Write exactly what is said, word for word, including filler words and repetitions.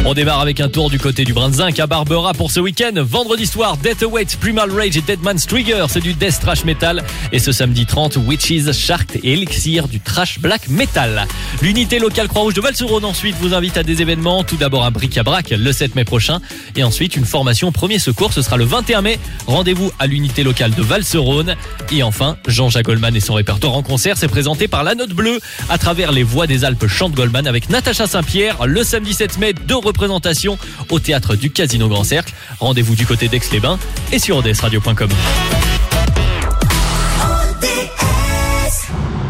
On démarre avec un tour du côté du Brunswick à Barbera pour ce week-end. Vendredi soir, Death Awaits, Primal Rage et Deadman's Trigger, c'est du Death Trash Metal. Et ce samedi trente, Witches, Shark et Elixir, du Trash Black Metal. L'unité locale Croix-Rouge de Val-sur-Rhône ensuite vous invite à des événements. Tout d'abord un bric-à-brac le sept mai prochain. Et ensuite une formation premier secours, ce sera le vingt et un mai. Rendez-vous à l'unité locale de Val-sur-Rhône. Et enfin, Jean-Jacques Goldman et son répertoire en concert, c'est présenté par La Note Bleue à travers les voix des Alpes chante Goldman avec Natacha Saint-Pierre le samedi sept mai, deux représentations au théâtre du Casino Grand Cercle. Rendez-vous du côté d'Aix-les-Bains et sur o d s radio point com.